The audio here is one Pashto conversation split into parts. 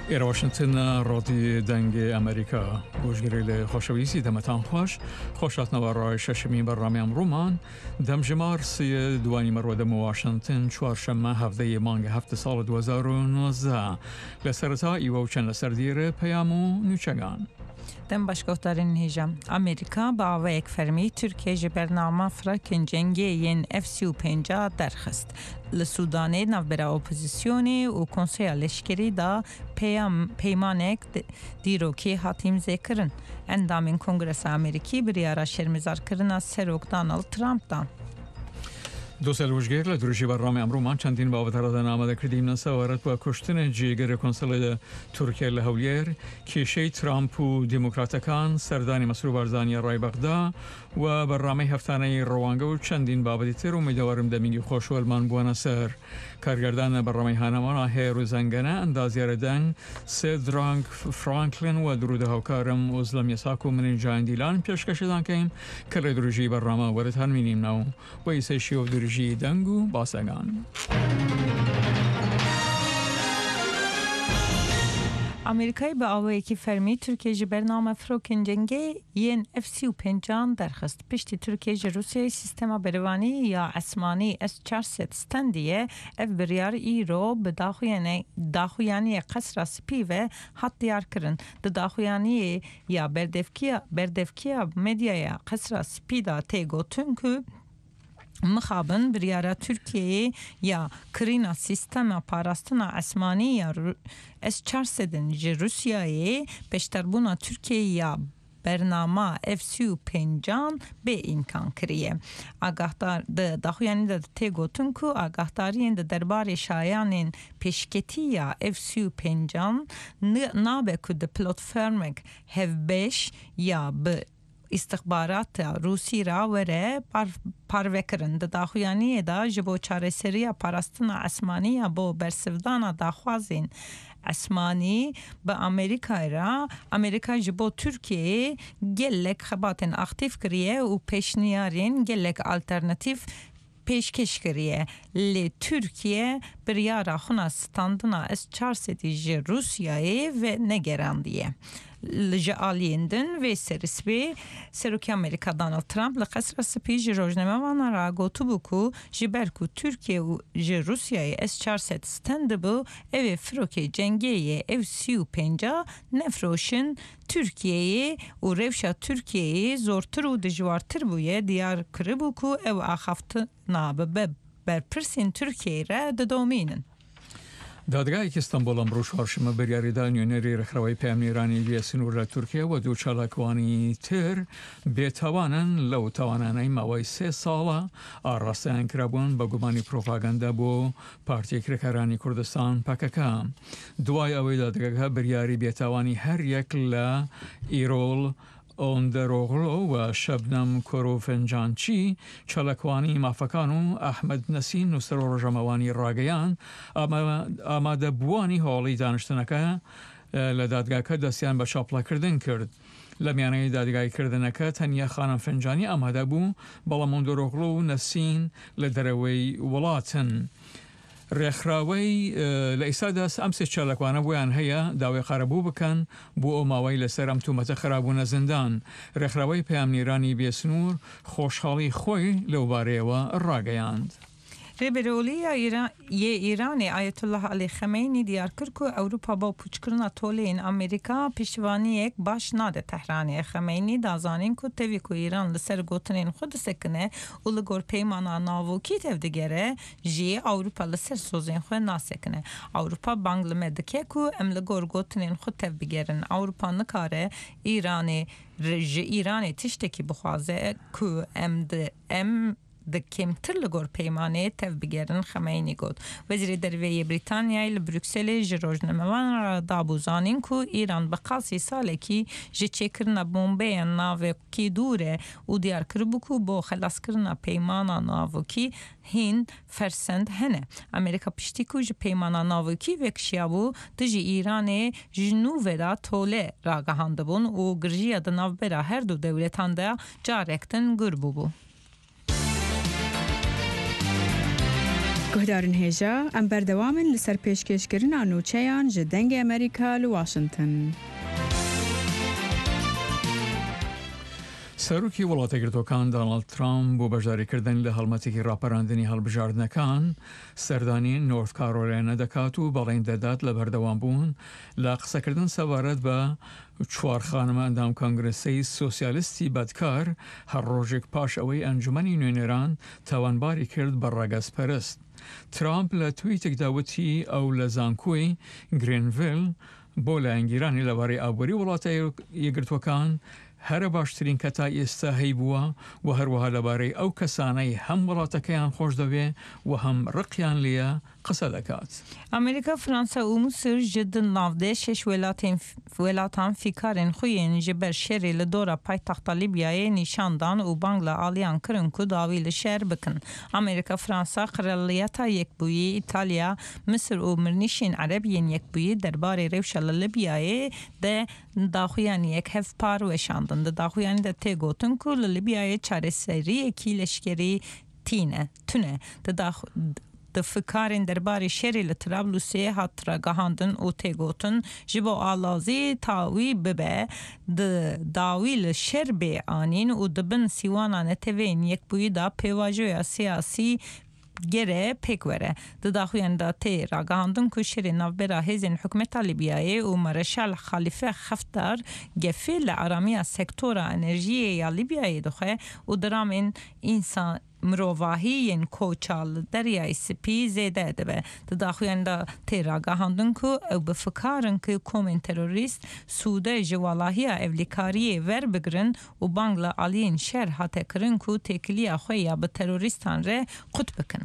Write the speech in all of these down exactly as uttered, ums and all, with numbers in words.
إيرا واشنطن رادي دنگ أمريكا بوشگریل خوشویسی دمتان خوش خوشات نوارای ششمی برنامه امرومان دم جمار سی دوانی مرودم واشنطن چوارشنبه هفته مانگ هفته سال دو هزار و نوزده لسرتا ایو چند لسردیر پیامو نوچگان دم başkohtarın hijam Amerika با اوک فرمی ترکیه جبرنامه فرکن جنگی ین اف سی و پنجاه درخست لسودانه نوبرا اپوزیسیونی و کنسیا لشکری دا پیام پیمانک دیروکی هاتیم ذکرن اندامین کنگرس امریکی بریارا شرمزار کرن از سروک دانالد ترامپ دان دو سال وشگیر لدروشی برنامه امرومان چندین با وترادن آمده کردیم نسوارت با کشتن جیگر کنسول ترکیه لهولیر کیشی ترامپ و دموکراتکان سردانی مسئول برزانی رای بغدا و برنامه هفتانه روانگه و چندین بابدی تر امیدوارم دمیگی خوش و المان بوانا سر کارگردان برنامه هانمان هیرو زنگنه اندازیار دنگ سید رانگ فرانکلین و درود هاوکارم ازلم یساکو من جان دیلان پیشکش دان کهیم که لدروشی برنامه ورد هن مینیم نو و ایسه شیو درجی دنگو باسگان امریکای به اوکی فرمی ترکیه جبرنامه فروکن جنگی ین اف سی و پنجاه درخست پشتی ترکیه روسیه سیستما بروانی یا اسمانی اس چهارصد استندیه اف بریار ایرو به داخویانی داخویانی قصر سپی و حد دیار کرن ده داخویانی یا بردفکیا بردفکیا مدیا قصر سپی دا تیگو تنکو مخابن بریارا ترکیه یا کرینا سیستم پاراستنا اسمانی یا اس چهارصد جی روسیای پشتربونا ترکیه یا برنامه اف سی و پنجاه به امکان کریه آگاهدار ده داخویانی ده تیگوتن کو آگاهدارین ده دربار شایانین پیشکتی یا اف سی و پنجاه نابه که ده پلاتفرمک هف بیش یا به استخبارات روسی را وره پاروکرن ده داخویانی دا جبو چاره سریا پاراستنا اسمانی بو برسفدانا داخوازین اسمانی به امریکا را امریکا جبو ترکیه گلک خباتن اختیف کریه و پیشنیارین گلک آلترناتیف پیشکش کریه لی ترکیه بریارا خونا ستاندنا اس چهارصد جی روسیای و نگراندیه لجالیندن و سرسبی سروکی امریکا دانالد ترامپ لقصر سپی جی روزنامه وانا را گوتو بکو جبرکو ترکیه و جی روسیای اس چهارصد ستند بو او فروکی جنگی اف سی و پنجاه نفروشن ترکیه و روشا ترکیه زورتر و دجوارتر بویه دیار کربو کو او آخافت نابه برپرسین ترکیه را ددومینن دادگاهی که استانبول امروز چهارشنبه بریاری دانیونری رخروی پیام ایرانی بیاسنور ترکیه و دو چالاکوانی تر بیتوانن لو توانانای موای سه ساله آراسته کربون با گمانی پروپاگاندا بو پارتی کرکرانی کردستان پاککا دوای اوی دادگاه بریاری بیتوانی هر یک ل ایرول اندروغلو و شبنم کروفنجانچی چالکوانی مافکانو احمد نسین و سرور جمعوانی راگیان آماده بوانی حالی دانشتنکه لدادگاه که دستیان به شاپلا کردن کرد لمیانه دادگاه کردنکه تنیا خانم فنجانی آماده بو بلا اندروغلو و نسین لدروی ولاتن رخراوی لایسادس امس چالکوانه بویان هیا داوی خرابو بکن بو اوماوی لسرم تومت خرابون زندان رخراوی پیام نیرانی بیسنور خوشحالی خوی لوباره و راگیاند ریبرولی ایران یه ایرانی آیت الله علی خمینی دیار کرد که اروپا با پوچکرنا تولین امریکا پیشوانی یک باش ناده تهرانی خمینی دازانین که تیوی که ایران لسر گوتنین خود سکنه و لگور پیمانا ناوکی تفدگره جی اروپا لسر سوزین خود ناسکنه اروپا بانگلمدکه که ام لگور گوتنین خود تفدگرن اروپا نکاره ایرانی رجی ایرانی تشتکی بخوازه که ام ده ام ده کمتر لگور پیمانه تف بگیرن خمینی گود وزیر درویه بریتانیای لبروکسل جروجنموان را دابوزانین که ایران بقاسی ساله کی جه چکرنا بومبه ناوکی دوره و دیار کربو که با خلاص کرنا پیمانا ناوکی هین فرسند هنه امریکا پشتی که جه پیمانا ناوکی وکشیابو دجی ایران جنوب دا توله را گهانده بون و گرجیه دا ناو برا هر دو دولتان دا جارکتن گربو بو گهدارن هێژا ئەم بەردەوامن لەسەر پێشکەشکردنا نوچەیان ji dengê Amerîka li Washington. سەرۆکی وڵاتەگرتوەکان دۆناڵد ترامپ بۆ بەشداریکردن لە هەڵمەتێکی ڕاپەڕاندنی هەڵبژاردنەکان سەردانی نۆرت کارۆلاینا دەکات و بەڵێن دەدات لە بەردەوام بوون لە قسەکردن سەبارەت بە چوار خانمە ئەندام کۆنگرەسەی سۆسیالیستی بەدکار هەر ڕۆژێک پاش ئەوەی ئەنجومەنی نوێنێران تاوانباری کرد بە ڕەگەزپەرست. ترامپ لە تویتێکدا وتی ئەو لە زانکۆی گرێنڤیل بۆ لایەنگیرانی لەبارەی ئابووری وڵاتە یەکگرتووەکان هەرە باشترین کە تا ئێستا هەی بووە و هەروەها لەبارەی ئەو کەسانەی هەم وڵاتەکەیان خۆش دەوێ و هەم ڕقیان لێە قسە دەکات. ئەمریکا فرانسا و مووسر ji di navdê şeş welatên welatan fîkarên xwe yên ji ber şerê li dora paytexta Libyayê nîşandan û bangla aliyan kirin ku dawî li şer bikin. Amerîka, Fransa, Kraliyeta Yekbûyî, İtalya, Misir û Mirnîşên Erebiyên Yekbûyî derbarê rewşa li Libyayê de daxuyaniyek hevpar weşandin. Di daxuyanî de tê gotin ku li Libyayê çareseriyekî leşkerî tîne tune. Di fikarên derbarê şerê li Trablusê hat ragihandin û têgotin ji bo alazî tawî bibe di dawî li şer bê anîn û dibin sîwana netewên Yekbûyî da pêvajoya siyasî gere pêk were. Di daxuyan da tê ragihandin ku şerê navbera hêzên hikûmeta Libyayê û Mareşal Xalife Xeftar gefê li aramiya sektora enerjiyê ya Libyayê dixwe û diramên însan mirovahiyên koça li deryayê Spî zêde dibe. Di daxuyan da tê ragihandin ku ew bi fikarin ku komên terorîst Sûde ji walahiya evlîkariyê werbigirin û bang li aliyên şer hate kirin ku têkiliya xwe ya bi terorîstan re qut bikin.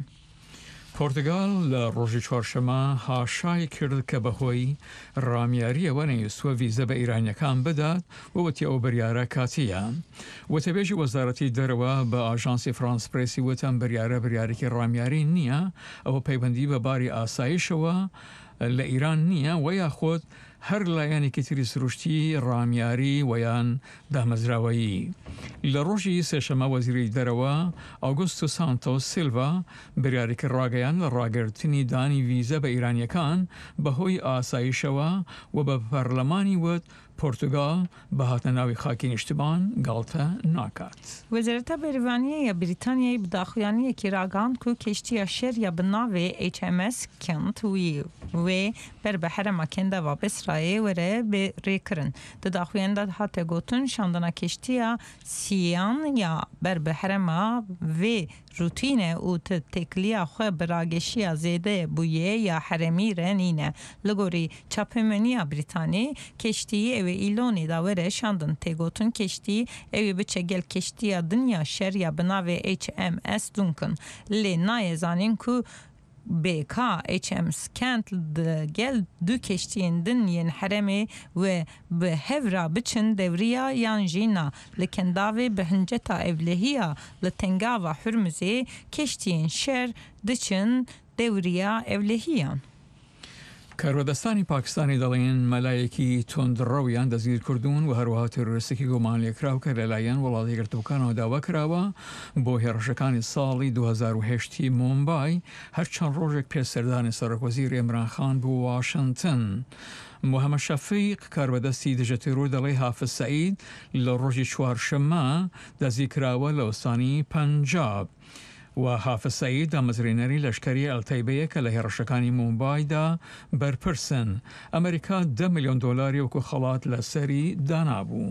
پۆرتگال لە ڕۆژی چوارشەمە هاشای کرد کە بەهۆی ڕامیاریەوە نەیویستوە ڤیزە بە ئیرانیەکان بدات و وتی ئەو بڕیارە کاتیە. وتەبێژی وەزارەتی دەرەوە بە ئاژانسی فرانس پرێسی وتەم بڕیارە بڕیارێکی ڕامیاری نییە، ئەوە پەیوەندی بە باری ئاسایشەوە لە ئیران نییە و یاخۆت هەر لایەنێکی تری سروشتی ڕامیاری ویان دامەزراوەیی. لە ڕۆژی سێشەمە وەزیری دەرەوە ئاگوستو سانتۆس سیلڤا بڕیارێکی ڕاگەیان لە ڕاگررتنی دانی ڤیزە بە ئیرانیەکان بەهۆی ئاسایشەوە و بە پەرلەمانی وت پۆرتوگال بە هاتنە ناوی خاکی نیشتمان گاڵتە ناکات. Wezareta Berevaniya ya Brîtanyayê bi daxuyaniyekî ragihand ku keştiya şer ya bi navê H M S Kent wî wê ber bi herema Kendeva Besrayê were bê rêkirin. Di daxuyan da hate gotin şandina keştiya Siyan ya ber bi herema vê rutîne û ti têkiliya xwe bi rageşiya zêde bûye ya heremî re nîne. Li gorî çapemeniya Brîtanî keştiyê ew ê îlonê da were şandin têgotin keştî ew ê biçe gel keştiya dinya şer ya bi navê H M S Duncan. Lê nayê zanîn ku B K H M S Kent di gel du keştiyên din yên heremê ve bi hevra biçin devriya yan jî na. Li Kendavê bi hinceta evlehiya li tengava Hürmüzê keştiyên şer diçin devriya evlehiyan. کارۆدەستانی پاکستانی دەڵێن مەلایەکی تۆندڕەویان دەستگیر کردوون و هەروەها تێرۆریستێکی گومان لێکراو کە لەلایەن وڵاتی یەکگرتووەکانەوە داوا کراوە بۆ هێرشەکانی ساڵی دوو هەزار و هەشت مومبای هەر چەند ڕۆژێک پێش سەردانی سەرۆکوەزیر عیمران خان بۆ واشنگتن. محەممەد شەفیق کاربەدەستی دژە تێرۆر دەڵێ حافز سەعید لە ڕۆژی چوارشەممە دەستگیر کراوە لە وەستانی پەنجاب. و حافز سەعید دامەزرێنەری لەشکری ئەلتەیبەیە کە لە هێرشەکانی مومبایدا بەرپرسن. ئەمریکا ده میلیۆن دۆلاری وەکو خەڵات لەسەری دانابوو.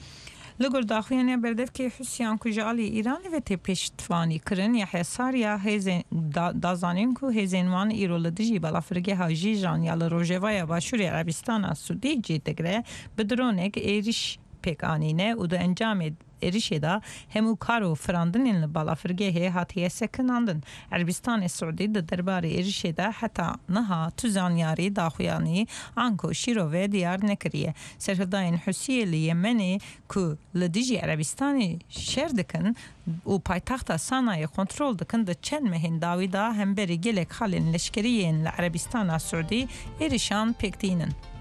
Li gor daxuyaniya berdevkê Husyan ku ji alî Îranê ve tê pêştvanî kirin ya hesariya hêzên dazanîn ku hêzên wan îro li dijî balafirgeha Jîjan ya li Rojavaya Başûrê Erebistana Sûdî cê digre bi dronek êriş pêk anîne û di encamê êrişê da hemû kar û firandinên li balafirgehê hatiye sekinandin. Erebistanê Sûdî di derbarê êrişê de heta niha tu zanyarî daxuyanî an ku şîrovê diyar nekiriye. Serhildayên Husiyê li Yemenê ku li dijî Erebistanê şer dikin û paytexta Sanayê kontrol dikin di çend mehên dawî da hemberî gelek xalên leşkeriyên li Erebistana Sûdî êrişan pêk dînin.